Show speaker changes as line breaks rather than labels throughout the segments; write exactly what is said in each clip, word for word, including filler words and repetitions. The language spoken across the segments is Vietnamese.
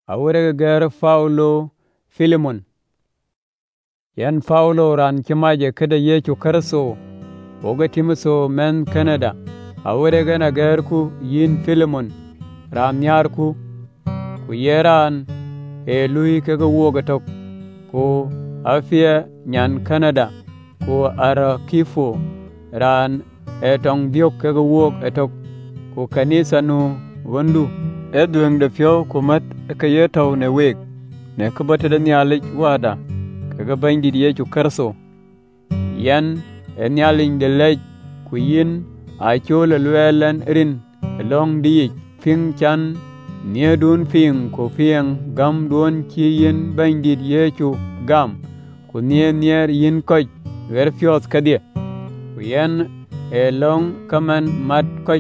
awere ger Paulo Filemon. Yan Paulo ran kimaje kada Yesu Kristo oga timso men Canada. Awere gana ger ku yin Filemon ram nyar ku ku yeran e lui kaga woga tok ku afia nyan Canada ku ara kifo ran e tong biok kaga wog etok ku kanisa nu wandu edweng de fyo kumat ka yetaw ne weg ne kabata da nyalik wada kaga bandi di Yesu Kristo yan e nyaling de lej ku yin a chola lwelen rin long di ping chan nie dun ping ku ping gam dun chi yin bandi di Yesu gam ku nie nier yin koj wer fyos kadie ku yan e long kaman mat koj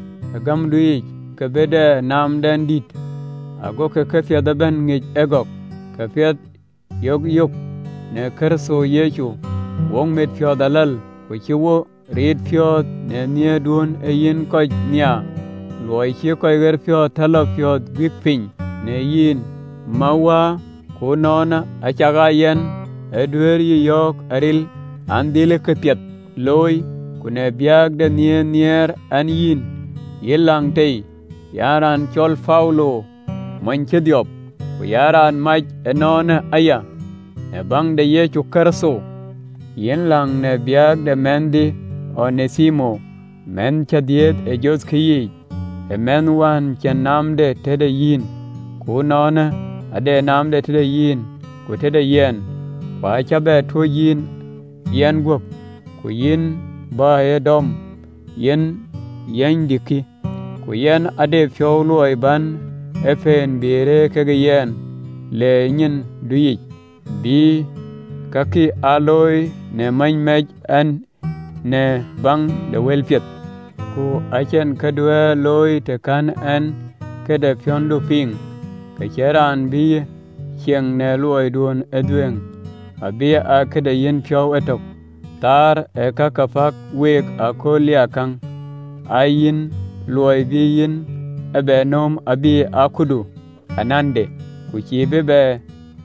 gam duyi ka beda nam dan dit ago ka kafya da ban ngi egok ka fiat yog yog ne Kristo Yesu wong met fyo dalal ko chiwo red fyo ne nie dun e yin ko nya loy chi ko ger fyo talo fyo gwipin ne yin mawa ko nona achaga yen edwer yi yok aril andile ka piet loy kune biag de nie nier an yin yelang tei yaran chol Paulo manche diop ku yaran maj enona aya ne bang de Yesu Kristo yen lang ne biag de mendi Onesimo men chadiet e jos kiyi e men wan chen namde tede yin ku nona ade namde tede yin ku tede yen wa chabe to yin yen gop ku yin ba e dom yen yen diki ku yen ade fyo loy ban efen bere kege yen le nyin duyi bi kaki aloy ne many mej an ne bang de welfiet ku achen kadwe loy te kan an kede fyondo ping ke cheran bi chieng ne loy duon edweng abi a kede yen fyo etok tar e kakafak wek akolia kang ayin loy bi yin ebe nom abi akudu anande ku chibe be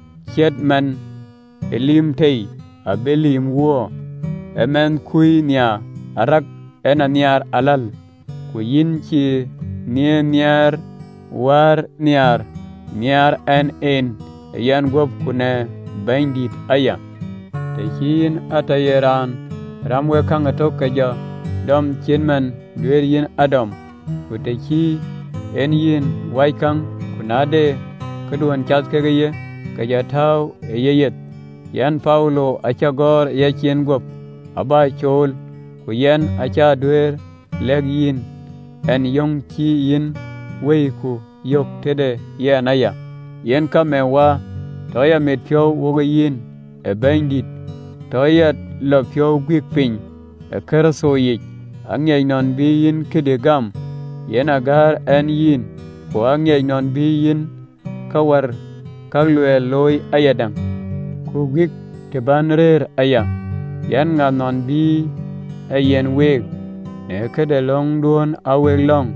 chetman elim tei abelim wo emen kui nia arak ena niar alal ku yin chi nie niar war niar niar en en yan gop kune bandit aya te yin atayeran ramwe kanga tokaja dom chinman dwer yin adam ku te chi en yin waikang kunade keduen chat kegeye kaja taw eyeyet yan Paulo achagor ya chien gop aba chol ku yen acha dwer leg yin en yong chi yin wei ku yok tede yen aya yen kamewa toya met pyo wogo yin e bandit toya lo pyo gwik pin e Kristo yik angye non bi yin kede gam yen agar en yin ko angye non bi yin kawar kaglwe loy ayadang ku gwik te banrer aya yan nga non bi e yen weg ne kede long duon aweg long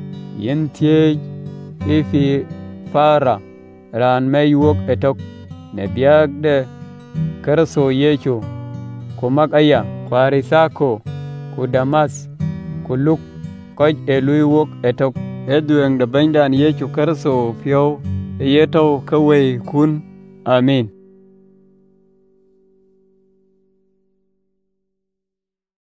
yen tie ifi fara ran me yuok etok ne biag de Kristo Yesu ku mag aya kwarisako ku Damas ku luk koj e lui wok etok edweng de bendan Yesu Kristo pyo yeto kawe kun amin.